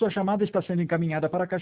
Sua chamada está sendo encaminhada para a caixa